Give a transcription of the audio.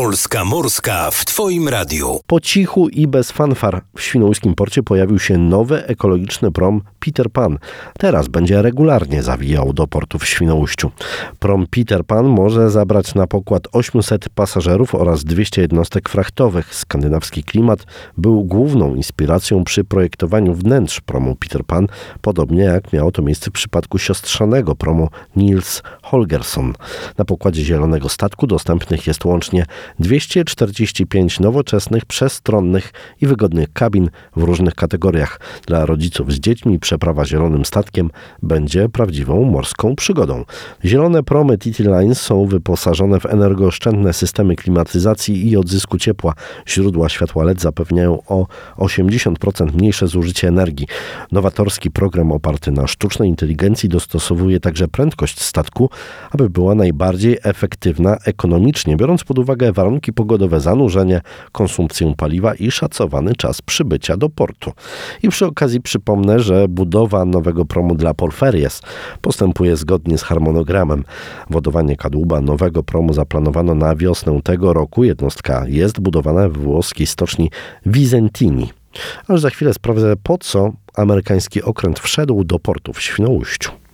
Polska Morska w Twoim radiu. Po cichu i bez fanfar w świnoujskim porcie pojawił się nowy ekologiczny prom Peter Pan. Teraz będzie regularnie zawijał do portu w Świnoujściu. Prom Peter Pan może zabrać na pokład 800 pasażerów oraz 200 jednostek frachtowych. Skandynawski klimat był główną inspiracją przy projektowaniu wnętrz promu Peter Pan, podobnie jak miało to miejsce w przypadku siostrzanego promu Nils Holgersson. Na pokładzie zielonego statku dostępnych jest łącznie 245 nowoczesnych, przestronnych i wygodnych kabin w różnych kategoriach. Dla rodziców z dziećmi przeprawa zielonym statkiem będzie prawdziwą morską przygodą. Zielone promy TT Line są wyposażone w energooszczędne systemy klimatyzacji i odzysku ciepła. Źródła światła LED zapewniają o 80% mniejsze zużycie energii. Nowatorski program oparty na sztucznej inteligencji dostosowuje także prędkość statku, aby była najbardziej efektywna ekonomicznie, biorąc pod uwagę warunki pogodowe, zanurzenie, konsumpcję paliwa i szacowany czas przybycia do portu. I przy okazji przypomnę, że budowa nowego promu dla Porferries postępuje zgodnie z harmonogramem. Wodowanie kadłuba nowego promu zaplanowano na wiosnę tego roku. Jednostka jest budowana w włoskiej stoczni Visentini. Aż za chwilę sprawdzę, po co amerykański okręt wszedł do portu w Świnoujściu.